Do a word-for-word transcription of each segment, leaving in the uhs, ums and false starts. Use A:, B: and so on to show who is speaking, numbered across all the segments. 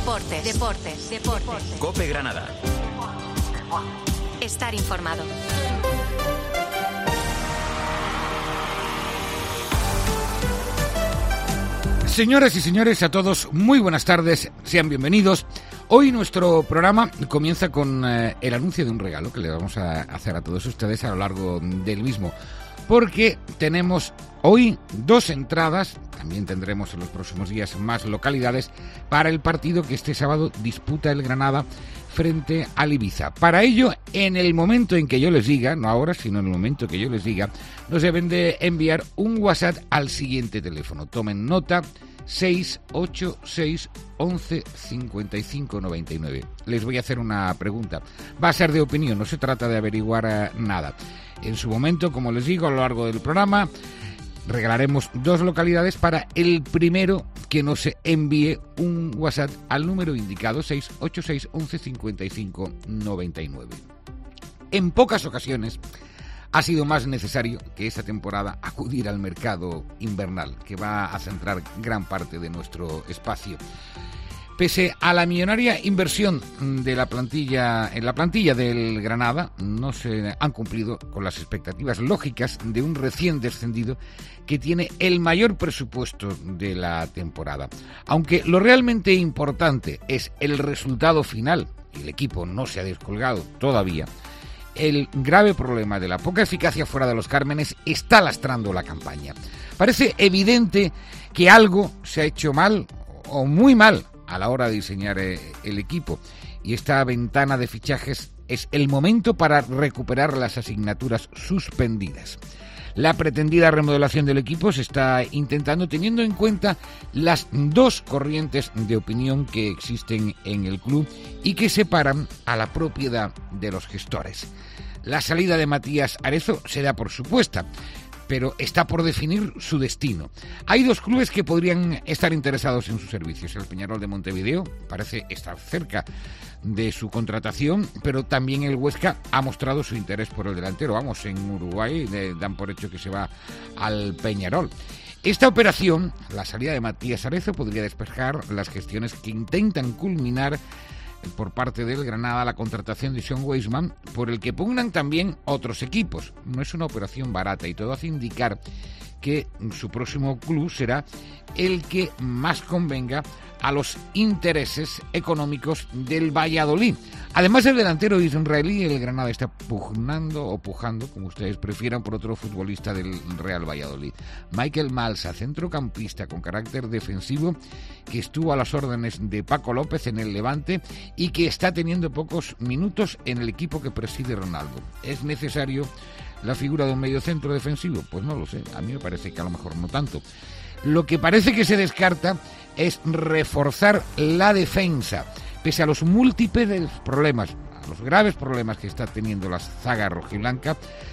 A: Deportes, deportes, deportes.
B: COPE Granada.
A: Estar informado.
C: Señoras y señores, a todos, muy buenas tardes, sean bienvenidos. Hoy nuestro programa comienza con eh, el anuncio de un regalo que le vamos a hacer a todos ustedes a lo largo del mismo, porque tenemos hoy dos entradas, también tendremos en los próximos días más localidades, para el partido que este sábado disputa el Granada frente al Ibiza. Para ello, en el momento en que yo les diga, no ahora, sino en el momento que yo les diga, nos deben de enviar un WhatsApp al siguiente teléfono. Tomen nota: seis ocho seis once cincuenta y cinco noventa y nueve. Les voy a hacer una pregunta. Va a ser de opinión, no se trata de averiguar uh, nada. En su momento, como les digo, a lo largo del programa regalaremos dos localidades para el primero que nos envíe un WhatsApp al número indicado, seis ocho seis once cincuenta y cinco noventa y nueve. En pocas ocasiones ha sido más necesario que esta temporada acudir al mercado invernal, que va a centrar gran parte de nuestro espacio. Pese a la millonaria inversión de la plantilla en la plantilla del Granada, no se han cumplido con las expectativas lógicas de un recién descendido que tiene el mayor presupuesto de la temporada. Aunque lo realmente importante es el resultado final, y el equipo no se ha descolgado todavía, el grave problema de la poca eficacia fuera de los Cármenes está lastrando la campaña. Parece evidente que algo se ha hecho mal o muy mal a la hora de diseñar el equipo, y esta ventana de fichajes es el momento para recuperar las asignaturas suspendidas. La pretendida remodelación del equipo se está intentando teniendo en cuenta las dos corrientes de opinión que existen en el club y que separan a la propiedad de los gestores. La salida de Matías Arezo se da por supuesta, pero está por definir su destino. Hay dos clubes que podrían estar interesados en sus servicios. El Peñarol de Montevideo parece estar cerca de su contratación, pero también el Huesca ha mostrado su interés por el delantero. Vamos, en Uruguay eh, dan por hecho que se va al Peñarol. Esta operación, la salida de Matías Arezo, podría despejar las gestiones que intentan culminar por parte del Granada la contratación de Sean Weisman, por el que pugnan también otros equipos. No es una operación barata y todo hace indicar que su próximo club será el que más convenga a los intereses económicos del Valladolid. Además del delantero israelí, el Granada está pugnando o pujando, como ustedes prefieran, por otro futbolista del Real Valladolid. Michael Malsa, centrocampista con carácter defensivo, que estuvo a las órdenes de Paco López en el Levante y que está teniendo pocos minutos en el equipo que preside Ronaldo. ¿Es necesario la figura de un mediocentro defensivo? Pues no lo sé, a mí me parece que a lo mejor no tanto. Lo que parece que se descarta es reforzar la defensa, pese a los múltiples problemas, a los graves problemas que está teniendo la zaga rojiblanca.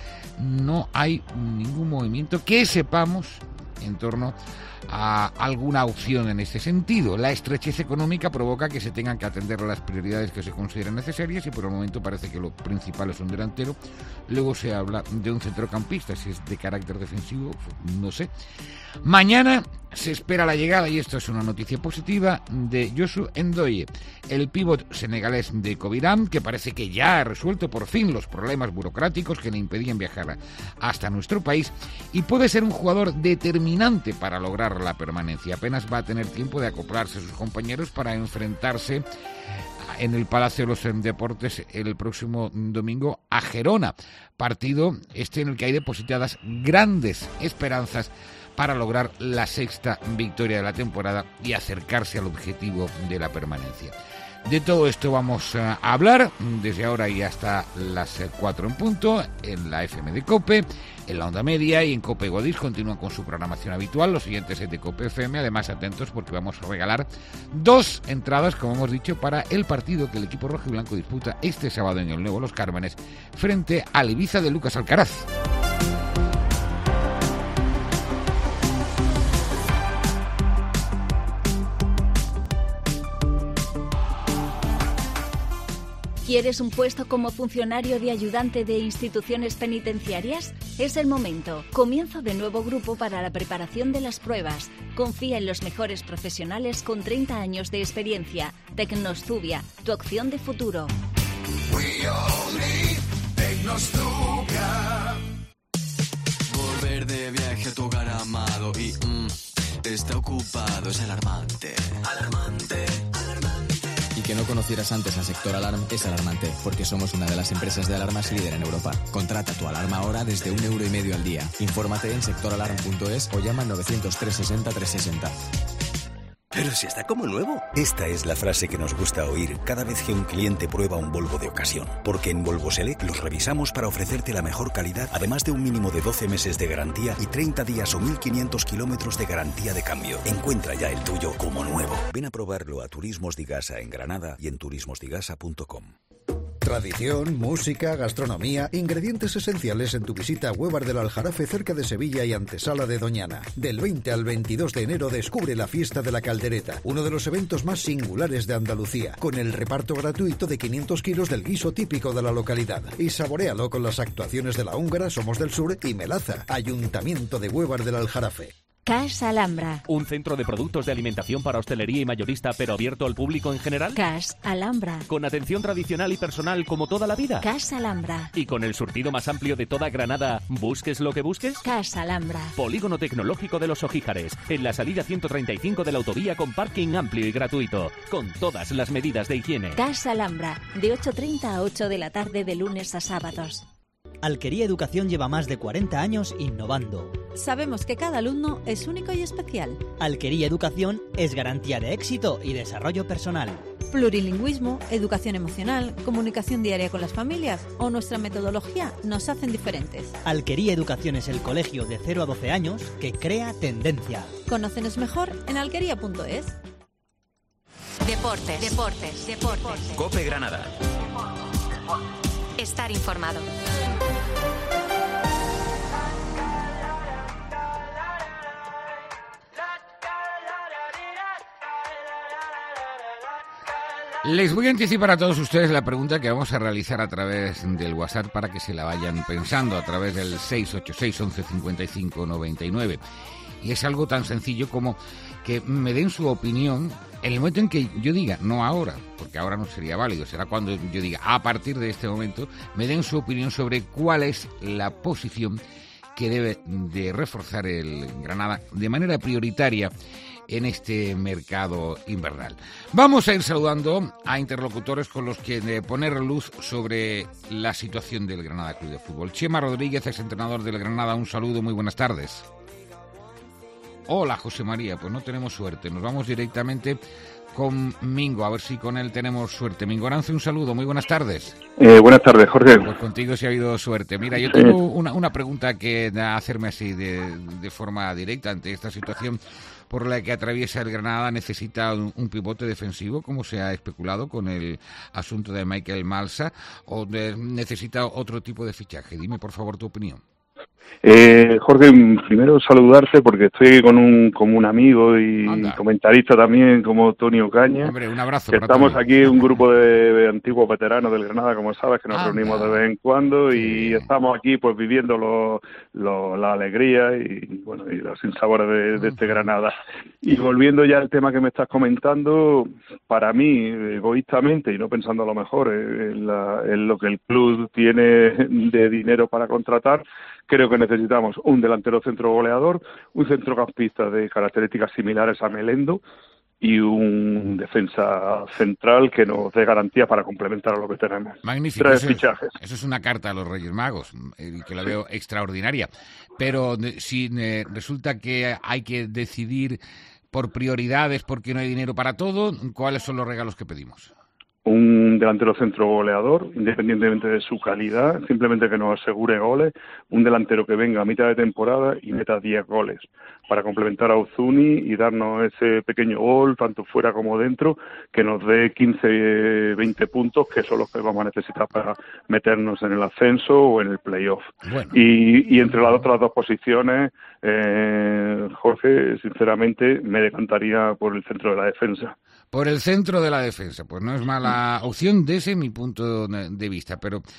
C: No hay ningún movimiento que sepamos en torno a alguna opción en este sentido. La estrechez económica provoca que se tengan que atender a las prioridades que se consideran necesarias y por el momento parece que lo principal es un delantero. Luego se habla de un centrocampista, si es de carácter defensivo, no sé. Mañana se espera la llegada, y esto es una noticia positiva, de Youssou N'Doye, el pívot senegalés de Covirán, que parece que ya ha resuelto por fin los problemas burocráticos que le impedían viajar hasta nuestro país y puede ser un jugador determinante para lograr la permanencia. Apenas va a tener tiempo de acoplarse a sus compañeros para enfrentarse en el Palacio de los Deportes el próximo domingo a Gerona, partido este en el que hay depositadas grandes esperanzas para lograr la sexta victoria de la temporada y acercarse al objetivo de la permanencia. De todo esto vamos a hablar desde ahora y hasta las cuatro en punto en la F M de COPE, en la onda media y en COPE Godis. Continúan con su programación habitual los siguientes de COPE F M. Además, atentos porque vamos a regalar dos entradas, como hemos dicho, para el partido que el equipo rojiblanco disputa este sábado en el Nuevo Los Cármenes frente al Ibiza de Lucas Alcaraz.
D: ¿Quieres un puesto como funcionario de ayudante de instituciones penitenciarias?
B: Es el momento. Comienzo de nuevo grupo para la preparación de las pruebas. Confía en los mejores profesionales con treinta años de experiencia. Tecnostubia, tu opción de futuro.
D: We all need Tecnostubia. Volver de viaje a tu hogar amado y mm, está ocupado, es alarmante. Alarmante, alarmante.
E: Y que no conocieras antes al sector Alarm es alarmante, porque somos una de las empresas de alarmas líder en Europa. Contrata tu alarma ahora desde un euro y medio al día. Infórmate en sector alarm punto es o llama al novecientos, trescientos sesenta, trescientos sesenta.
F: Pero si está como nuevo. Esta es la frase que nos gusta oír cada vez que un cliente prueba un Volvo de ocasión. Porque en Volvo Select los revisamos para ofrecerte la mejor calidad, además de un mínimo de doce meses de garantía y treinta días o mil quinientos kilómetros de garantía de cambio. Encuentra ya el tuyo como nuevo. Ven a probarlo a Turismos Digasa en Granada y en turismos digasa punto com.
G: Tradición, música, gastronomía, ingredientes esenciales en tu visita a Huévar del Aljarafe cerca de Sevilla y antesala de Doñana. Del veinte al veintidós de enero descubre la Fiesta de la Caldereta, uno de los eventos más singulares de Andalucía, con el reparto gratuito de quinientos kilos del guiso típico de la localidad. Y saboréalo con las actuaciones de La Húngara, Somos del Sur y Melaza, Ayuntamiento de Huévar del Aljarafe.
B: Cash Alhambra.
H: ¿Un centro de productos de alimentación para hostelería y mayorista, pero abierto al público en general?
B: Cash Alhambra.
H: ¿Con atención tradicional y personal como toda la vida?
B: Cash Alhambra.
H: ¿Y con el surtido más amplio de toda Granada, busques lo que busques?
B: Cash Alhambra.
H: Polígono Tecnológico de Los Ojíjares, en la salida ciento treinta y cinco de la autovía con parking amplio y gratuito, con todas las medidas de higiene.
B: Cash Alhambra, de ocho treinta a ocho de la tarde de lunes a sábados.
I: Alquería Educación lleva más de cuarenta años innovando.
J: Sabemos que cada alumno es único y especial.
I: Alquería Educación es garantía de éxito y desarrollo personal.
J: Plurilingüismo, educación emocional, comunicación diaria con las familias o nuestra metodología nos hacen diferentes.
I: Alquería Educación es el colegio de cero a doce años que crea tendencia.
J: Conócenos mejor en alquería punto es.
A: Deportes, deportes, deportes.
K: COPE Granada.
A: Estar informado.
C: Les voy a anticipar a todos ustedes la pregunta que vamos a realizar a través del WhatsApp para que se la vayan pensando a través del seis ocho seis, once cincuenta y cinco, noventa y nueve. Y es algo tan sencillo como que me den su opinión en el momento en que yo diga, no ahora, porque ahora no sería válido, será cuando yo diga, a partir de este momento, me den su opinión sobre cuál es la posición que debe de reforzar el Granada de manera prioritaria en este mercado invernal. Vamos a ir saludando a interlocutores con los que eh, poner luz sobre la situación del Granada Club de Fútbol. Chema Rodríguez, exentrenador del Granada, un saludo, muy buenas tardes. Hola, José María, pues no tenemos suerte, nos vamos directamente con Mingo, a ver si con él tenemos suerte. Mingo Arance, un saludo, muy buenas tardes.
L: Eh, buenas tardes, Jorge.
C: Pues contigo sí ha habido suerte. Mira, yo tengo una, una pregunta que hacerme así de, de forma directa ante esta situación por la que atraviesa el Granada. Necesita un, un pivote defensivo, como se ha especulado con el asunto de Michael Malsa, o de, necesita otro tipo de fichaje. Dime, por favor, tu opinión.
L: Eh, Jorge, primero saludarte porque estoy con un como un amigo y Anda. comentarista también como Tony Ocaña.
C: Hombre, un abrazo.
L: Que estamos Tony. Aquí un grupo de, de antiguos veteranos del Granada, como sabes, que nos Anda. reunimos de vez en cuando sí. y estamos aquí pues viviendo lo, lo, la alegría y bueno y los sinsabores de, de este Granada. Y volviendo ya al tema que me estás comentando, para mí, egoístamente y no pensando a lo mejor en, la, en lo que el club tiene de dinero para contratar, creo que necesitamos un delantero centro goleador, un centrocampista de características similares a Melendo y un defensa central que nos dé garantía para complementar a lo que tenemos.
C: Magnífico.
L: Tres
C: eso
L: fichajes.
C: Es, eso es una carta a los Reyes Magos, eh, que la veo extraordinaria. Pero si eh, resulta que hay que decidir por prioridades porque no hay dinero para todo, ¿cuáles son los regalos que pedimos?
L: Un delantero centro goleador, independientemente de su calidad, simplemente que nos asegure goles, un delantero que venga a mitad de temporada y meta diez goles, para complementar a Uzuni y darnos ese pequeño gol, tanto fuera como dentro, que nos dé quince, veinte puntos, que son los que vamos a necesitar para meternos en el ascenso o en el playoff. Bueno. Y, y entre las otras dos posiciones, eh, Jorge, sinceramente, me decantaría por el centro de la defensa.
C: Por el centro de la defensa, pues no es mala opción desde mi punto de vista, pero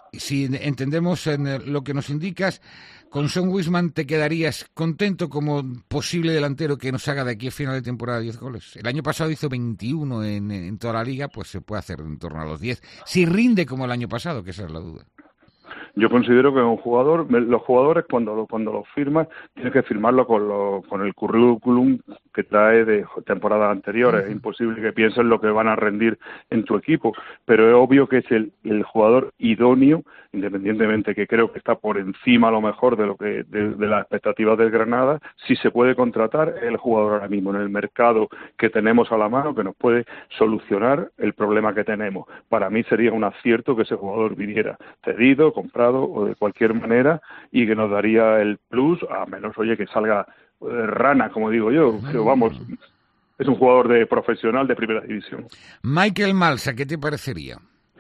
C: si entendemos en lo que nos indicas, con Son Wisman te quedarías contento como posible delantero que nos haga de aquí a final de temporada diez goles. El año pasado hizo veintiuno en, en toda la liga, pues se puede hacer en torno a los diez. Si rinde como el año pasado, que esa es la duda.
L: Yo considero que un jugador, los jugadores cuando lo, cuando lo firman, tienes que firmarlo con, lo, con el currículum que trae de temporadas anteriores. Uh-huh. Es imposible que piensen lo que van a rendir en tu equipo, pero es obvio que es el, el jugador idóneo, independientemente que creo que está por encima a lo mejor de lo que de, de las expectativas del Granada. Si se puede contratar, es el jugador ahora mismo en el mercado que tenemos a la mano que nos puede solucionar el problema que tenemos. Para mí sería un acierto que ese jugador viniera cedido, comprado o de cualquier manera, y que nos daría el plus, a menos, oye, que salga eh, rana, como digo yo, pero vamos, es un jugador de profesional de primera división.
C: Michael Malsa, ¿qué te parecería?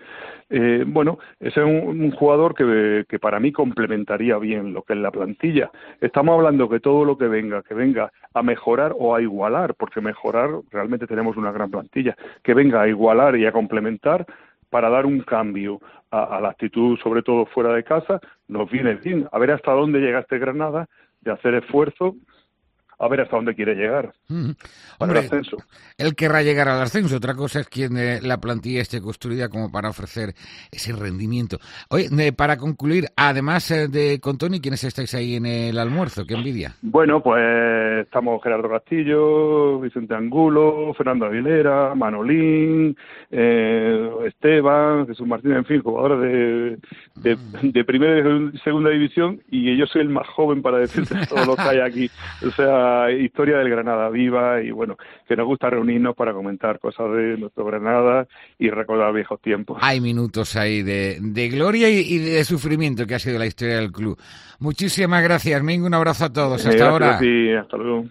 L: Eh, bueno, ese es un, un jugador que, que para mí complementaría bien lo que es la plantilla. Estamos hablando que todo lo que venga, que venga a mejorar o a igualar, porque mejorar realmente tenemos una gran plantilla, que venga a igualar y a complementar para dar un cambio a, a la actitud, sobre todo fuera de casa, nos viene bien. A ver hasta dónde llega este Granada, de hacer esfuerzo, a ver hasta dónde quiere llegar.
C: Mm. Hombre, el ascenso. Él querrá llegar al ascenso. Otra cosa es que eh, la plantilla esté construida como para ofrecer ese rendimiento. Oye, eh, para concluir, además eh, de con Tony, ¿quiénes estáis ahí en el almuerzo? ¡Qué envidia!
L: Bueno, pues estamos Gerardo Castillo, Vicente Angulo, Fernando Aguilera, Manolín, eh, Esteban, Jesús Martínez, en fin, jugadores de, de, de primera y segunda división, y yo soy el más joven para decirte todo lo que hay aquí. O sea, historia del Granada viva, y bueno, que nos gusta reunirnos para comentar cosas de nuestro Granada y recordar viejos tiempos.
C: Hay minutos ahí de, de gloria y, y de sufrimiento que ha sido la historia del club. Muchísimas gracias, Mingo, un abrazo a todos. Hasta
L: eh,
C: ahora.
L: Sí, hasta luego.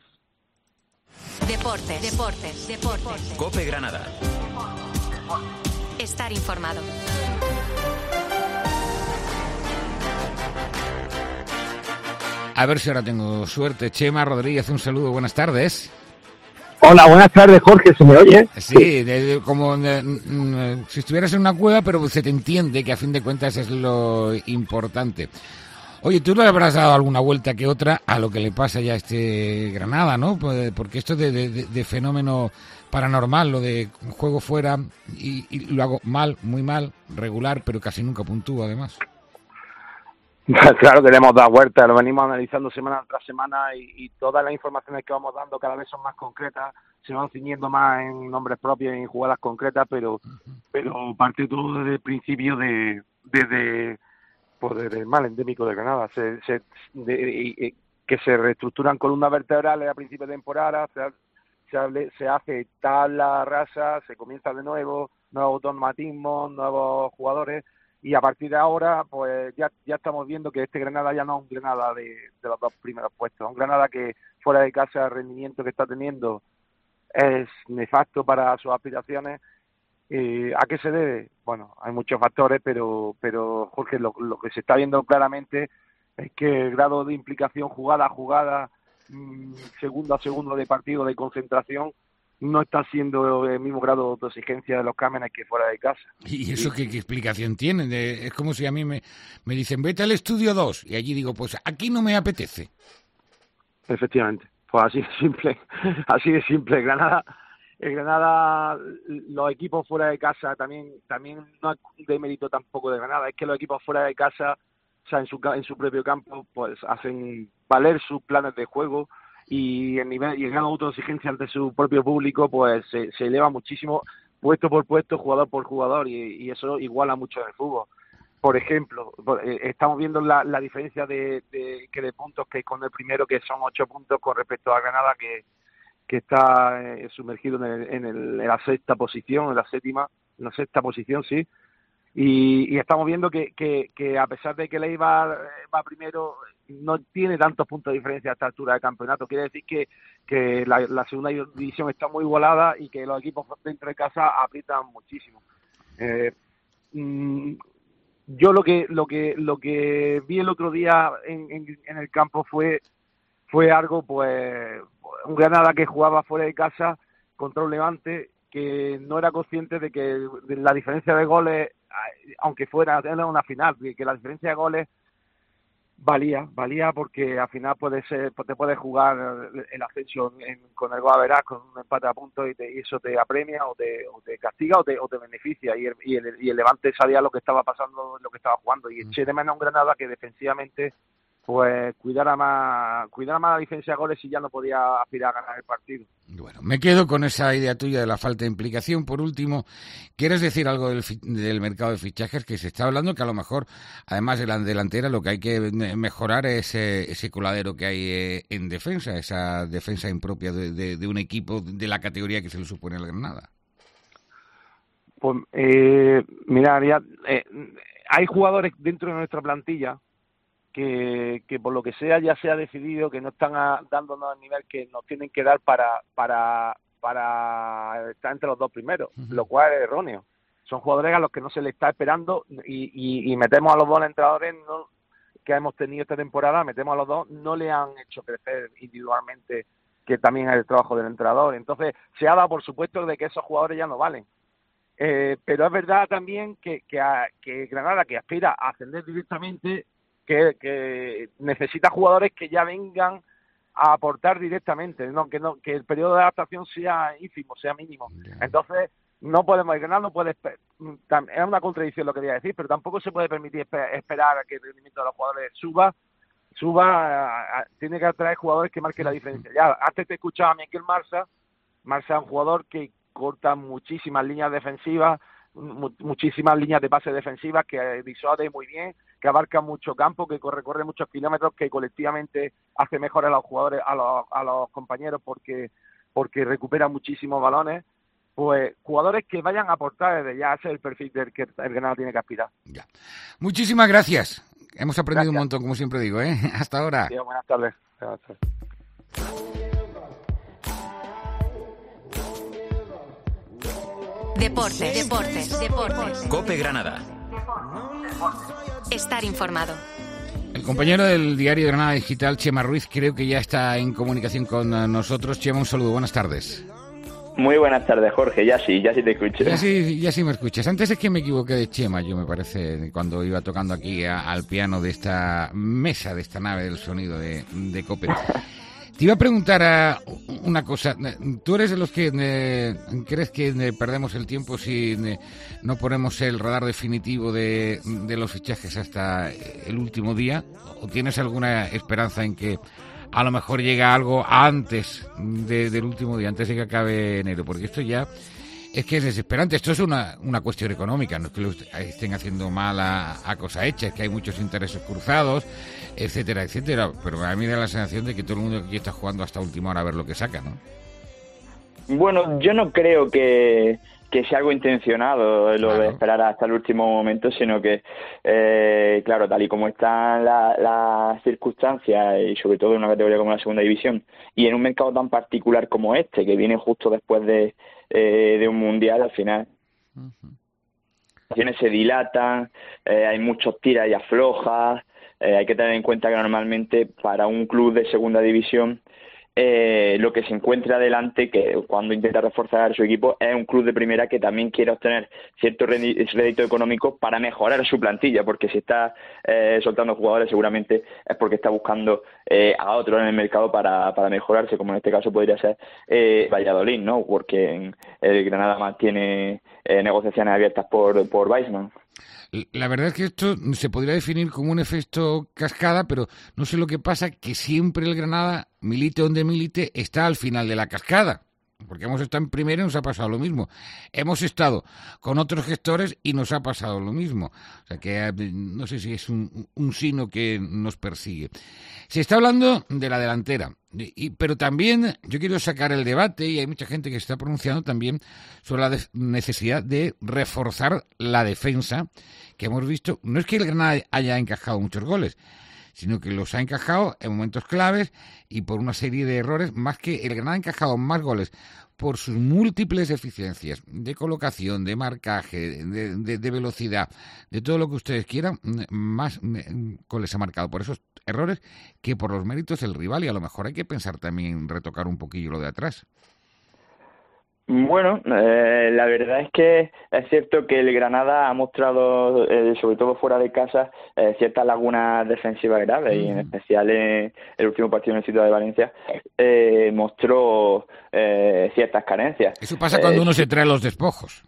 A: Deportes, deportes, deportes.
K: COPE Granada.
A: Estar informado.
C: A ver si ahora tengo suerte. Chema Rodríguez, un saludo, buenas tardes.
M: Hola, buenas tardes, Jorge, ¿se me oye?
C: Sí, de, de, como de, de, si estuvieras en una cueva, pero se te entiende que a fin de cuentas es lo importante. Oye, tú le habrás dado alguna vuelta que otra a lo que le pasa ya a este Granada, ¿no? Porque esto de, de, de fenómeno paranormal, lo de juego fuera, y, y lo hago mal, muy mal, regular, pero casi nunca puntúa además.
M: Claro que le hemos dado vueltas, lo venimos analizando semana tras semana y, y todas las informaciones que vamos dando cada vez son más concretas, se van ciñendo más en nombres propios y en jugadas concretas, pero pero parte todo desde el principio de desde pues desde el mal endémico de Granada, se, se, de, y, que se reestructuran columnas vertebrales a principio de temporada, se, se, se hace tabla rasa, se comienza de nuevo, nuevos automatismos, nuevos jugadores. Y a partir de ahora, pues ya ya estamos viendo que este Granada ya no es un Granada de, de los dos primeros puestos, es un Granada que fuera de casa el rendimiento que está teniendo es nefasto para sus aspiraciones. Eh, ¿A qué se debe? Bueno, hay muchos factores, pero pero Jorge, lo, lo que se está viendo claramente es que el grado de implicación jugada a jugada, mmm, segundo a segundo de partido, de concentración, no está siendo el mismo grado de exigencia de los Cámenes que fuera de casa.
C: ¿Y eso qué, qué explicación tiene? De, es como si a mí me, me dicen, vete al estudio dos, y allí digo, pues aquí no me apetece.
M: Efectivamente, pues así de simple, así de simple. Granada, el Granada, los equipos fuera de casa también, también no es de mérito tampoco de Granada, es que los equipos fuera de casa, o sea, en su, en su propio campo, pues hacen valer sus planes de juego, y el nivel y el grado de autoexigencia ante su propio público pues se, se eleva muchísimo, puesto por puesto, jugador por jugador, y, y eso iguala mucho en el fútbol. Por ejemplo, estamos viendo la, la diferencia de, de que de puntos que hay con el primero, que son ocho puntos con respecto a Granada, que, que está eh, sumergido en, el, en, el, en la sexta posición, en la séptima, en la sexta posición, sí. Y, y estamos viendo que, que, que a pesar de que el Eibar va primero, no tiene tantos puntos de diferencia a esta altura del campeonato. Quiere decir que, que la, la segunda división está muy igualada y que los equipos dentro de casa aprietan muchísimo. Eh, mmm, yo lo que lo que lo que vi el otro día en, en, en el campo fue fue algo, pues, un Granada que jugaba fuera de casa contra un Levante que no era consciente de que la diferencia de goles aunque fuera era una final, que la diferencia de goles valía, valía porque al final puede ser, te puedes jugar el ascenso en, con el gol verás con un empate a puntos y, te, y eso te apremia o te, o te castiga o te, o te beneficia y el, y, el, y el Levante sabía lo que estaba pasando, lo que estaba jugando y eché de menos a un Granada que defensivamente pues cuidara más, cuidara más la diferencia de goles y ya no podía aspirar a ganar el partido.
C: Bueno, me quedo con esa idea tuya de la falta de implicación. Por último, ¿quieres decir algo del, del mercado de fichajes? Que se está hablando que a lo mejor, además de la delantera, lo que hay que mejorar es eh, ese coladero que hay eh, en defensa, esa defensa impropia de, de, de un equipo de la categoría que se le supone al Granada.
M: Pues, eh, mira, ya, eh, hay jugadores dentro de nuestra plantilla Que, que por lo que sea ya se ha decidido que no están a, dándonos el nivel que nos tienen que dar para para para estar entre los dos primeros, uh-huh. lo cual es erróneo. Son jugadores a los que no se les está esperando y, y, y metemos a los dos entrenadores no, que hemos tenido esta temporada, metemos a los dos, no le han hecho crecer individualmente, que también es el trabajo del entrenador. Entonces se ha dado por supuesto de que esos jugadores ya no valen. Eh, pero es verdad también que, que, a, que Granada, que aspira a ascender directamente, Que, que necesita jugadores que ya vengan a aportar directamente, no que no que el periodo de adaptación sea ínfimo, sea mínimo. Yeah. Entonces, no podemos, el Granada no puede, es una contradicción lo que voy a decir, pero tampoco se puede permitir esperar a que el rendimiento de los jugadores suba, suba, a, a, tiene que atraer jugadores que marquen la diferencia. Ya, antes te escuchaba a Miquel Marsa, Marsa es un jugador que corta muchísimas líneas defensivas, muchísimas líneas de pase defensivas, que disuade muy bien, que abarca mucho campo, que corre, corre muchos kilómetros, que colectivamente hace mejor a los jugadores, a los, a los compañeros porque porque recupera muchísimos balones. Pues jugadores que vayan a aportar desde ya, ese es el perfil del que el Granada tiene que aspirar.
C: Ya. Muchísimas gracias. Hemos aprendido gracias. Un montón, como siempre digo, ¿eh? Hasta ahora.
M: Sí, buenas tardes. Buenas tardes.
A: Deportes, deportes, deportes.
K: COPE Granada.
A: Estar informado.
C: El compañero del diario Granada Digital, Chema Ruiz, creo que ya está en comunicación con nosotros. Chema, un saludo, buenas tardes.
N: Muy buenas tardes, Jorge, ya sí, ya sí te escucho.
C: Ya sí, ya sí me escuchas. Antes es que me equivoqué de Chema, yo me parece, cuando iba tocando aquí a, al piano de esta mesa, de esta nave del sonido de, de COPE. Te iba a preguntar uh, una cosa. ¿Tú eres de los que eh, crees que eh, perdemos el tiempo si eh, no ponemos el radar definitivo de, de los fichajes hasta el último día? ¿O tienes alguna esperanza en que a lo mejor llega algo antes de, del último día, antes de que acabe enero? Porque esto ya es que es desesperante. Esto es una, una cuestión económica, no es que lo estén haciendo mal a, a cosa hecha, es que hay muchos intereses cruzados, etcétera, etcétera. Pero a mí me da la sensación de que todo el mundo aquí está jugando hasta última hora a ver lo que saca, ¿no?
N: Bueno, yo no creo que, que sea algo intencionado lo claro. de esperar hasta el último momento, sino que, eh, claro, tal y como están las la circunstancias, y sobre todo en una categoría como la segunda división, y en un mercado tan particular como este, que viene justo después de, eh, de un mundial, al final, uh-huh. se dilatan, eh, hay muchos tiras y aflojas. Eh, hay que tener en cuenta que normalmente para un club de segunda división eh, lo que se encuentra adelante, que cuando intenta reforzar su equipo, es un club de primera que también quiere obtener cierto rédito económico para mejorar su plantilla, porque si está eh, soltando jugadores seguramente es porque está buscando eh, a otros en el mercado para, para mejorarse, como en este caso podría ser eh, Valladolid, ¿no? Porque en, el Granada mantiene eh, negociaciones abiertas por, por Weissman.
C: La verdad es que esto se podría definir como un efecto cascada, pero no sé lo que pasa, que siempre el Granada, milite donde milite, está al final de la cascada. Porque hemos estado en primero y nos ha pasado lo mismo. Hemos estado con otros gestores y nos ha pasado lo mismo. O sea que no sé si es un, un sino que nos persigue. Se está hablando de la delantera, y, pero también yo quiero sacar el debate, y hay mucha gente que se está pronunciando también sobre la de, necesidad de reforzar la defensa, que hemos visto. No es que el Granada haya encajado muchos goles, sino que los ha encajado en momentos claves y por una serie de errores, más que el Granada ha encajado más goles por sus múltiples deficiencias de colocación, de marcaje, de, de, de velocidad, de todo lo que ustedes quieran, más goles ha marcado por esos errores que por los méritos del rival, y a lo mejor hay que pensar también en retocar un poquillo lo de atrás.
N: Bueno, eh, la verdad es que es cierto que el Granada ha mostrado, eh, sobre todo fuera de casa, eh, ciertas lagunas defensivas graves, uh-huh. y en especial en el último partido en el Ciudad de Valencia eh, mostró eh, ciertas carencias.
C: Eso pasa cuando
N: eh,
C: uno se trae los despojos.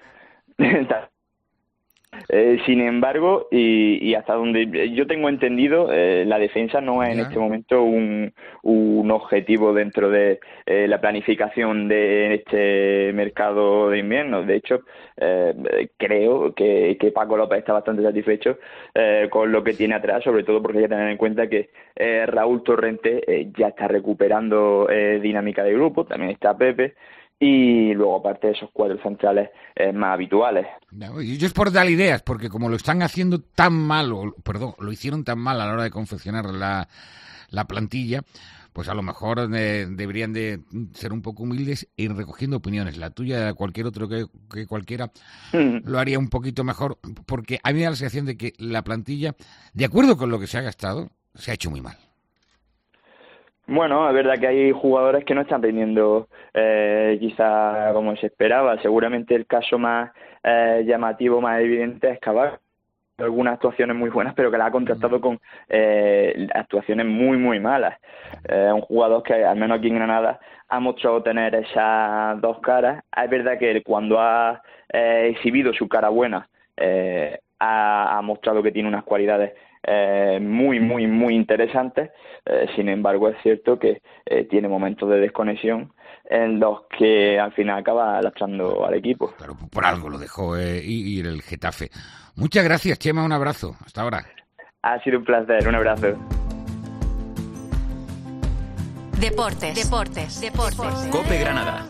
N: Eh, sin embargo, y, y hasta donde yo tengo entendido, eh, la defensa no es en este momento un, un objetivo dentro de eh, la planificación de este mercado de invierno. De hecho, eh, creo que, que Paco López está bastante satisfecho eh, con lo que tiene atrás, sobre todo porque hay que tener en cuenta que eh, Raúl Torrente eh, ya está recuperando eh, dinámica de grupo, también está Pepe, y luego aparte de esos cuatro centrales eh, más habituales.
C: Yo es por dar ideas, porque como lo están haciendo tan mal, o, perdón, lo hicieron tan mal a la hora de confeccionar la, la plantilla, pues a lo mejor eh, deberían de ser un poco humildes e ir recogiendo opiniones. La tuya, cualquier otro que, que cualquiera, mm. lo haría un poquito mejor, porque a mí me da la sensación de que la plantilla, de acuerdo con lo que se ha gastado, se ha hecho muy mal.
N: Bueno, es verdad que hay jugadores que no están rindiendo eh, quizá como se esperaba. Seguramente el caso más eh, llamativo, más evidente es Cavani. Algunas actuaciones muy buenas, pero que la ha contrastado con eh, actuaciones muy, muy malas. Eh, un jugador que, al menos aquí en Granada, ha mostrado tener esas dos caras. Es verdad que cuando ha eh, exhibido su cara buena, eh, ha, ha mostrado que tiene unas cualidades Eh, muy, muy, muy interesantes. Eh, sin embargo, es cierto que eh, tiene momentos de desconexión en los que al final acaba lastrando al equipo.
C: Claro, por algo lo dejó eh, ir el Getafe. Muchas gracias, Chema, un abrazo. Hasta ahora.
N: Ha sido un placer, un abrazo.
A: Deportes, deportes, deportes.
H: COPE Granada.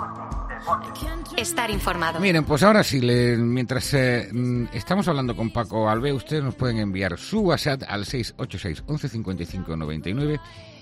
A: Estar informado.
C: Miren, pues ahora sí, le, mientras eh, estamos hablando con Paco Alvé, ustedes nos pueden enviar su WhatsApp al seis ocho seis, once cincuenta y cinco noventa y nueve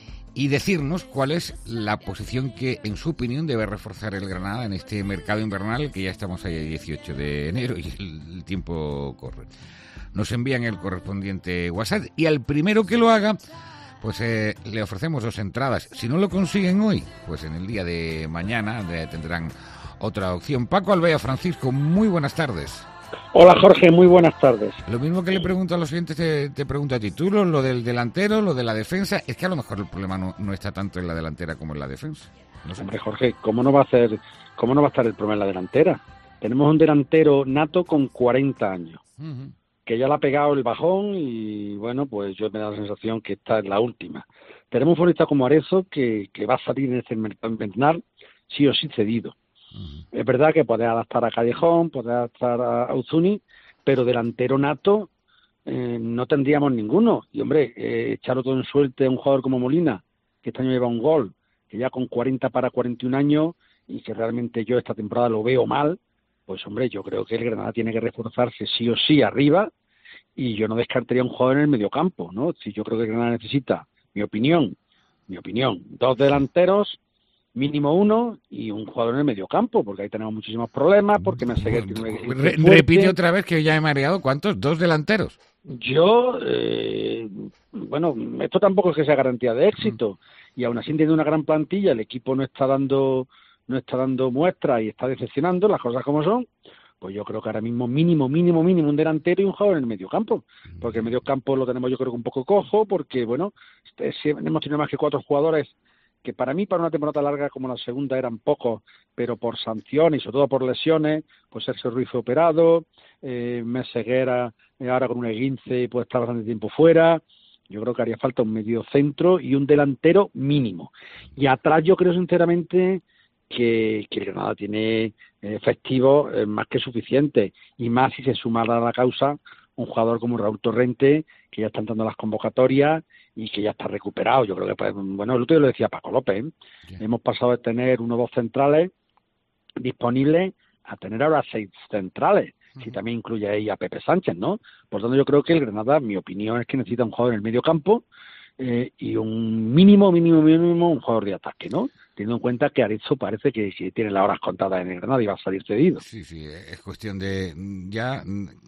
C: y decirnos cuál es la posición que, en su opinión, debe reforzar el Granada en este mercado invernal, que ya estamos ahí el dieciocho de enero y el, el tiempo corre. Nos envían el correspondiente WhatsApp y al primero que lo haga, pues eh, le ofrecemos dos entradas. Si no lo consiguen hoy, pues en el día de mañana de, tendrán otra opción. Paco Alvé, Francisco, muy buenas tardes.
K: Hola Jorge, muy buenas tardes.
C: Lo mismo que le pregunto a los siguientes, te, te pregunto a ti. Tú, lo, lo del delantero, lo de la defensa, es que a lo mejor el problema no, no está tanto en la delantera como en la defensa.
K: No sé. Hombre, Jorge, ¿cómo no va a ser, cómo no va a estar el problema en la delantera? Tenemos un delantero nato con cuarenta años. Uh-huh. Que ya le ha pegado el bajón y, bueno, pues yo me da la sensación que esta es la última. Tenemos un futbolista como Arezzo que, que va a salir en este mercado invernal sí o sí cedido. Uh-huh. Es verdad que puede adaptar a Callejón, puede adaptar a Uzuni, pero delantero nato eh, no tendríamos ninguno. Y, hombre, eh, echarlo todo en suerte a un jugador como Molina, que este año lleva un gol, que ya con cuarenta para cuarenta y un años, y que realmente yo esta temporada lo veo mal, pues hombre, yo creo que el Granada tiene que reforzarse sí o sí arriba y yo no descartaría un jugador en el mediocampo, ¿no? Si yo creo que el Granada necesita, mi opinión, mi opinión, dos delanteros, mínimo uno y un jugador en el mediocampo, porque ahí tenemos muchísimos problemas, porque Meseguer tiene un
C: Re, Repite otra vez que ya he mareado, ¿cuántos? ¿Dos delanteros?
K: Yo, eh, bueno, esto tampoco es que sea garantía de éxito, mm. y aún así tiene una gran plantilla, el equipo no está dando... no está dando muestras y está decepcionando, las cosas como son, pues yo creo que ahora mismo mínimo, mínimo, mínimo un delantero y un jugador en el mediocampo, porque el mediocampo lo tenemos yo creo que un poco cojo, porque bueno, hemos tenido más que cuatro jugadores que para mí para una temporada larga como la segunda eran pocos, pero por sanciones y sobre todo por lesiones, pues Sergio Ruiz fue operado, eh, Meseguer eh, ahora con un esguince puede estar bastante tiempo fuera. Yo creo que haría falta un medio centro y un delantero mínimo. Y atrás yo creo sinceramente que, que el Granada tiene efectivos eh, más que suficientes, y más si se sumara a la causa un jugador como Raúl Torrente, que ya está entrando en las convocatorias y que ya está recuperado. Yo creo que, pues, bueno, el otro día lo decía Paco López, ¿eh? Yeah. Hemos pasado de tener uno o dos centrales disponibles a tener ahora seis centrales, uh-huh. si también incluye ahí a Pepe Sánchez, ¿no? Por tanto, yo creo que el Granada, mi opinión es que necesita un jugador en el medio campo eh, y un mínimo, mínimo, mínimo, un jugador de ataque, ¿no? Teniendo en cuenta que Arezzo parece que si tiene las horas contadas en el Granada y va a salir cedido.
C: Sí, sí, es cuestión de ya,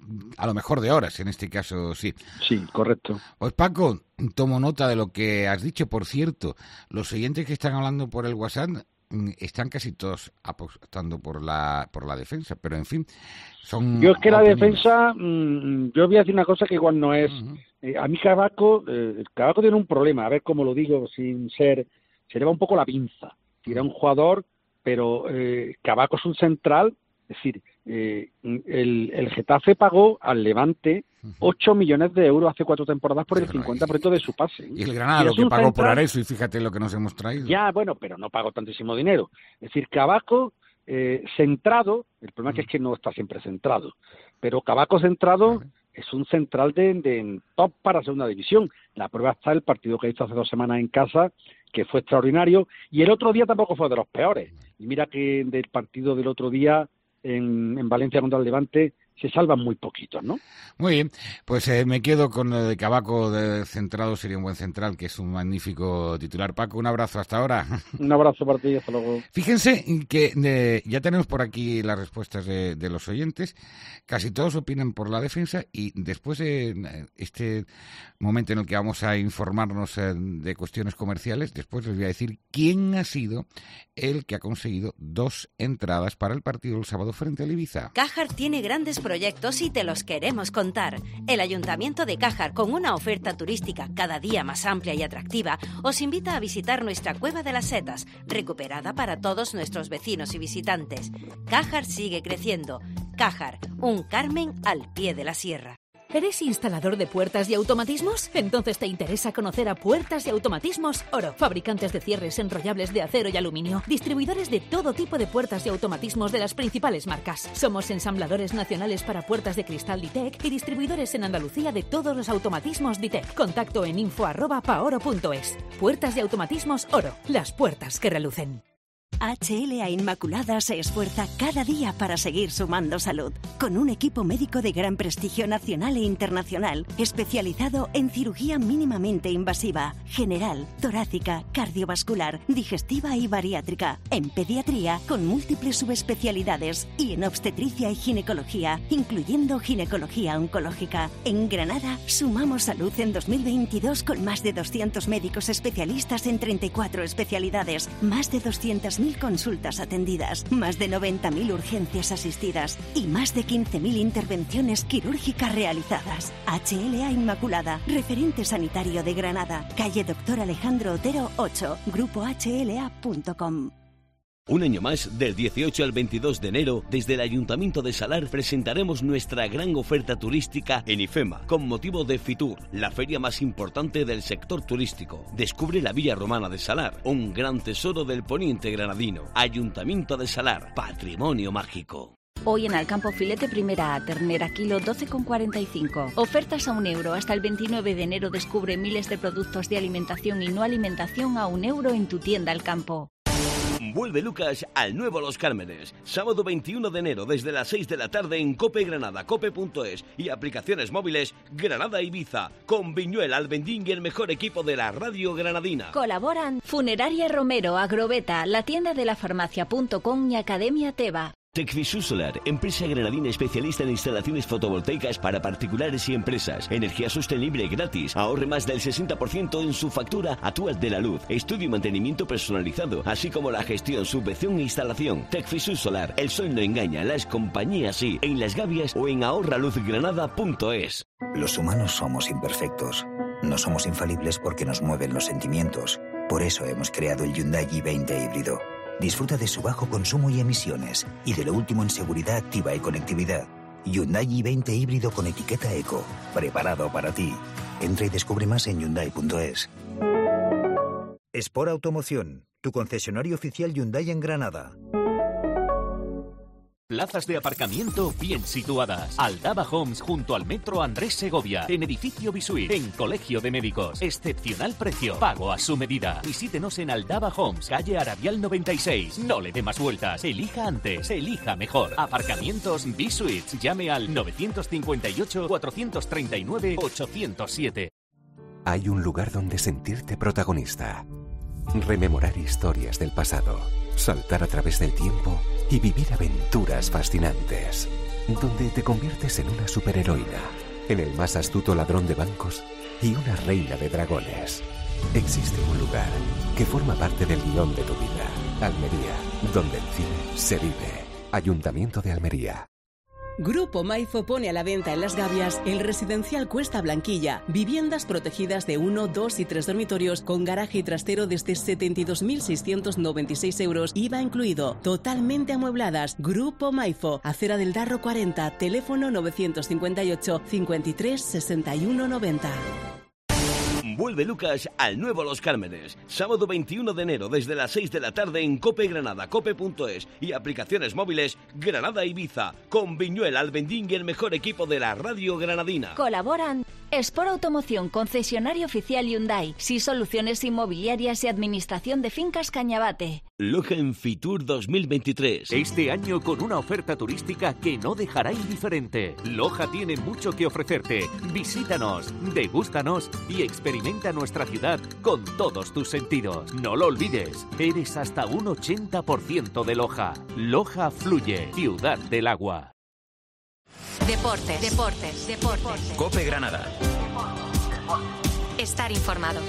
C: a lo mejor de horas, en este caso, sí.
K: Sí, correcto.
C: Pues Paco, tomo nota de lo que has dicho. Por cierto, los siguientes que están hablando por el WhatsApp están casi todos apostando por la por la defensa, pero en fin, son...
K: Yo es que la
C: opiniones.
K: defensa, mmm, yo voy a decir una cosa que igual no es... Uh-huh. Eh, a mí Cavaco, eh, Cavaco tiene un problema, a ver cómo lo digo sin ser... Se le va un poco la pinza. Era un jugador, pero eh, Cavaco es un central, es decir, eh, el, el Getafe pagó al Levante ocho millones de euros hace cuatro temporadas por el cincuenta por ciento de su pase.
C: Y el Granada lo que pagó central, por Areso, y fíjate lo que nos hemos traído.
K: Ya, bueno, pero no pagó tantísimo dinero. Es decir, Cavaco eh, centrado, el problema mm. es que no está siempre centrado, pero Cavaco centrado vale. es un central de, de top para segunda división. La prueba está el partido que hizo hace dos semanas en casa, que fue extraordinario, y el otro día tampoco fue de los peores. Y mira que del partido del otro día en, en Valencia contra el Levante se salvan muy poquitos, ¿no?
C: Muy bien, pues eh, me quedo con el de Cavaco de centrado, sería un buen central, que es un magnífico titular. Paco, un abrazo hasta ahora.
K: Un abrazo para ti, hasta luego.
C: Fíjense que eh, ya tenemos por aquí las respuestas de, de los oyentes, casi todos opinan por la defensa, y después de este momento en el que vamos a informarnos eh, de cuestiones comerciales, después les voy a decir quién ha sido el que ha conseguido dos entradas para el partido del sábado frente al Ibiza.
O: Cajar tiene grandes proyectos y te los queremos contar. El Ayuntamiento de Cajar, con una oferta turística cada día más amplia y atractiva, os invita a visitar nuestra Cueva de las Setas, recuperada para todos nuestros vecinos y visitantes. Cajar sigue creciendo. Cajar, un Carmen al pie de la sierra.
P: ¿Eres instalador de puertas y automatismos? Entonces te interesa conocer a Puertas y Automatismos Oro, fabricantes de cierres enrollables de acero y aluminio, distribuidores de todo tipo de puertas y automatismos de las principales marcas. Somos ensambladores nacionales para puertas de cristal Ditec y distribuidores en Andalucía de todos los automatismos Ditec. Contacto en info arroba paoro punto es. Puertas y Automatismos Oro, las puertas que relucen.
Q: H L A Inmaculada se esfuerza cada día para seguir sumando salud, con un equipo médico de gran prestigio nacional e internacional, especializado en cirugía mínimamente invasiva, general, torácica, cardiovascular, digestiva y bariátrica, en pediatría con múltiples subespecialidades y en obstetricia y ginecología, incluyendo ginecología oncológica. En Granada sumamos salud en dos mil veintidós con más de doscientos médicos especialistas en treinta y cuatro especialidades, más de doscientas mil consultas atendidas, más de noventa mil urgencias asistidas y más de quince mil intervenciones quirúrgicas realizadas. H L A Inmaculada, referente sanitario de Granada, calle Doctor Alejandro Otero ocho, grupo h l a punto com.
R: Un año más, del dieciocho al veintidós de enero, desde el Ayuntamiento de Salar presentaremos nuestra gran oferta turística en IFEMA, con motivo de Fitur, la feria más importante del sector turístico. Descubre la Villa Romana de Salar, un gran tesoro del poniente granadino. Ayuntamiento de Salar, patrimonio mágico.
B: Hoy en Alcampo filete primera A, ternera kilo doce con cuarenta y cinco. Ofertas a un euro. Hasta el veintinueve de enero descubre miles de productos de alimentación y no alimentación a un euro en tu tienda Alcampo.
R: Vuelve Lucas al nuevo Los Cármenes. Sábado veintiuno de enero desde las seis de la tarde en Cope Granada, cope punto es y aplicaciones móviles Granada Ibiza. Con Viñuel, Albendín y el mejor equipo de la radio granadina.
B: Colaboran Funeraria Romero, Agrobeta, la tienda de la farmacia punto com y Academia Teba.
R: Tecfisur Solar, empresa granadina especialista en instalaciones fotovoltaicas para particulares y empresas. Energía sostenible gratis. Ahorre más del sesenta por ciento en su factura actual de la luz. Estudio y mantenimiento personalizado, así como la gestión, subvención e instalación. Tecfisur Solar, el sol no engaña, las compañías sí. En Las Gavias o en ahorra luz granada punto es.
S: Los humanos somos imperfectos. No somos infalibles porque nos mueven los sentimientos. Por eso hemos creado el Hyundai i veinte híbrido. Disfruta de su bajo consumo y emisiones y de lo último en seguridad activa y conectividad. Hyundai i veinte híbrido con etiqueta Eco, preparado para ti. Entra y descubre más en hyundai punto es. Sport Automoción, tu concesionario oficial Hyundai en Granada.
H: Plazas de aparcamiento bien situadas. Aldaba Homes junto al Metro Andrés Segovia. En edificio Bisuit. En Colegio de Médicos. Excepcional precio. Pago a su medida. Visítenos en Aldaba Homes, calle Arabial noventa y seis. No le dé más vueltas. Elija antes. Elija mejor. Aparcamientos Bisuit. Llame al nueve cinco ocho, cuatro tres nueve, ocho cero siete.
T: Hay un lugar donde sentirte protagonista. Rememorar historias del pasado. Saltar a través del tiempo y vivir aventuras fascinantes, donde te conviertes en una superheroína, en el más astuto ladrón de bancos y una reina de dragones. Existe un lugar que forma parte del guión de tu vida. Almería, donde el cine se vive. Ayuntamiento de Almería.
U: Grupo Maifo pone a la venta en Las Gavias el residencial Cuesta Blanquilla. Viviendas protegidas de uno, dos y tres dormitorios con garaje y trastero desde setenta y dos mil seiscientos noventa y seis euros, I V A incluido. Totalmente amuebladas. Grupo Maifo. Acera del Darro cuarenta. Teléfono novecientos cincuenta y ocho, cincuenta y tres, sesenta y uno, noventa.
R: Vuelve Lucas al nuevo Los Cármenes. Sábado veintiuno de enero desde las seis de la tarde en Cope Granada, cope punto es y aplicaciones móviles Granada Ibiza, con Viñuel, Albendín y el mejor equipo de la radio granadina.
B: Colaboran Sport Automoción, concesionario oficial Hyundai, SI Soluciones Inmobiliarias y Administración de Fincas Cañabate.
R: Loja en Fitur dos mil veintitrés.
H: Este año con una oferta turística que no dejará indiferente. Loja tiene mucho que ofrecerte. Visítanos, degústanos y experimenta nuestra ciudad con todos tus sentidos. No lo olvides, eres hasta un ochenta por ciento de Loja. Loja Fluye, ciudad del agua.
A: Deportes, deportes, deportes.
V: Cope Granada.
A: Estar informado.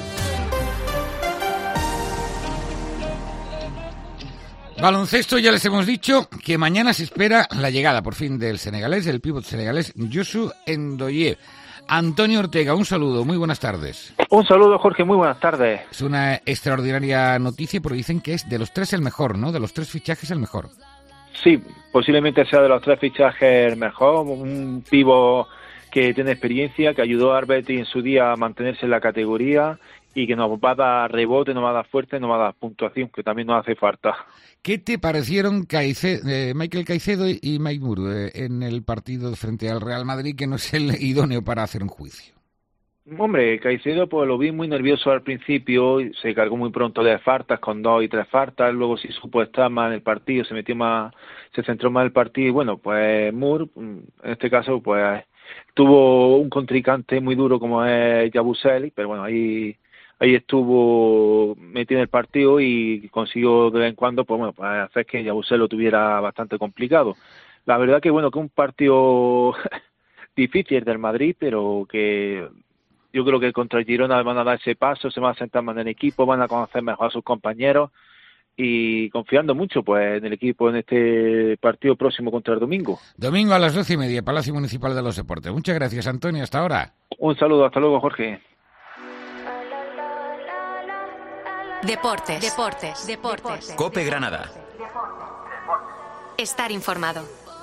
C: Baloncesto, ya les hemos dicho que mañana se espera la llegada por fin del senegalés, el pívot senegalés Youssou Ndoye. Antonio Ortega, un saludo, muy buenas tardes.
M: Un saludo, Jorge, muy buenas tardes.
C: Es una extraordinaria noticia porque dicen que es de los tres el mejor, ¿no? De los tres fichajes el mejor.
M: Sí, posiblemente sea de los tres fichajes el mejor, un pívot que tiene experiencia, que ayudó a Arbeti en su día a mantenerse en la categoría y que nos va a dar rebote, nos va a dar fuerte, nos va a dar puntuación, que también nos hace falta.
C: ¿Qué te parecieron Caicedo, eh, Michael Caicedo y Mike Moore eh, en el partido frente al Real Madrid, que no es el idóneo para hacer un juicio?
M: Hombre, Caicedo pues lo vi muy nervioso al principio, se cargó muy pronto de faltas, con dos y tres faltas, luego sí supo estar más en el partido, se metió más, se centró más en el partido y bueno, pues Moore, en este caso, pues tuvo un contrincante muy duro como es Yabusele, pero bueno, ahí ahí estuvo metido en el partido y consiguió de vez en cuando pues bueno, pues hacer que Yabusele lo tuviera bastante complicado. La verdad que bueno, que un partido difícil del Madrid, pero que yo creo que contra el Girona van a dar ese paso, se van a sentar más en el equipo, van a conocer mejor a sus compañeros y confiando mucho pues en el equipo en este partido próximo contra el domingo.
C: Domingo a las doce y media, Palacio Municipal de los Deportes. Muchas gracias, Antonio, hasta ahora.
M: Un saludo, hasta luego, Jorge.
A: Deportes, deportes, deportes.
V: Cope Granada.
A: Estar informado.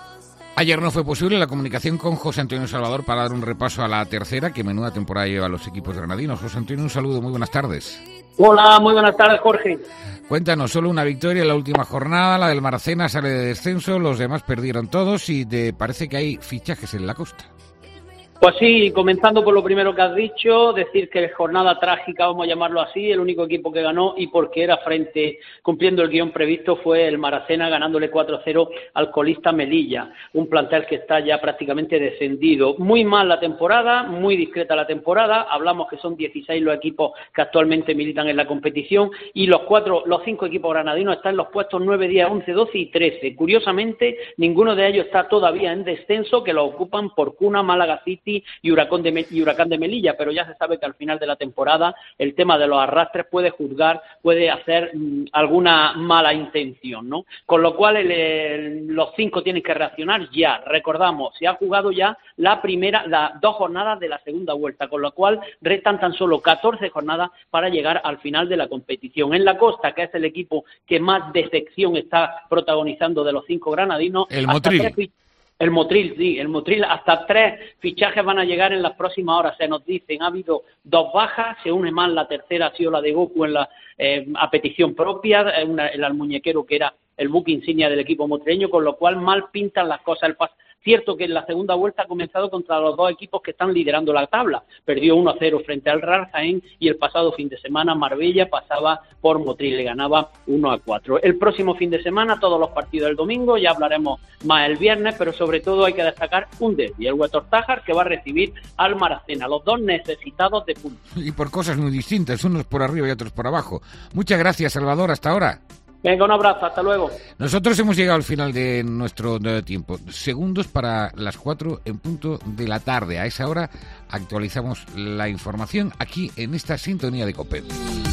C: Ayer no fue posible la comunicación con José Antonio Salvador para dar un repaso a la tercera, que menuda temporada lleva los equipos granadinos. José Antonio, un saludo, muy buenas tardes.
W: Hola, muy buenas tardes, Jorge.
C: Cuéntanos, solo una victoria en la última jornada, la del Maracena sale de descenso, los demás perdieron todos y te parece que hay fichajes en la costa.
W: Pues sí, comenzando por lo primero que has dicho, decir que jornada trágica, vamos a llamarlo así, el único equipo que ganó y porque era frente, cumpliendo el guión previsto, fue el Maracena ganándole cuatro cero al colista Melilla, un plantel que está ya prácticamente descendido. Muy mal la temporada, muy discreta la temporada, hablamos que son dieciséis los equipos que actualmente militan en la competición y los cuatro, los cinco equipos granadinos están en los puestos nueve, diez, once, doce y trece. Curiosamente, ninguno de ellos está todavía en descenso, que lo ocupan Porcuna, Málaga City y Huracán de, y Huracán de Melilla, pero ya se sabe que al final de la temporada el tema de los arrastres puede juzgar, puede hacer mmm, alguna mala intención, ¿no? Con lo cual el, el, los cinco tienen que reaccionar ya. Recordamos, se ha jugado ya la primera, las dos jornadas de la segunda vuelta, con lo cual restan tan solo catorce jornadas para llegar al final de la competición. En la costa, que es el equipo que más decepción está protagonizando de los cinco granadinos,
C: el Motril.
W: El Motril, sí, el Motril, hasta tres fichajes van a llegar en las próximas horas, se nos dicen, ha habido dos bajas, se une más, la tercera ha sido la de Goku en la, eh, a petición propia, una, el almuñequero que era el buque insignia del equipo motrileño, con lo cual mal pintan las cosas. El Cierto que en la segunda vuelta ha comenzado contra los dos equipos que están liderando la tabla. Perdió uno a cero frente al Real Jaén y el pasado fin de semana Marbella pasaba por Motril, le ganaba uno a cuatro. El próximo fin de semana todos los partidos del domingo, ya hablaremos más el viernes, pero sobre todo hay que destacar un derbi, el Huetortájar, que va a recibir al Maracena, los dos necesitados de puntos.
C: Y por cosas muy distintas, unos por arriba y otros por abajo. Muchas gracias, Salvador, hasta ahora.
W: Venga, un abrazo, hasta luego.
C: Nosotros hemos llegado al final de nuestro de tiempo. Segundos para las cuatro en punto de la tarde. A esa hora actualizamos la información aquí en esta sintonía de COPE.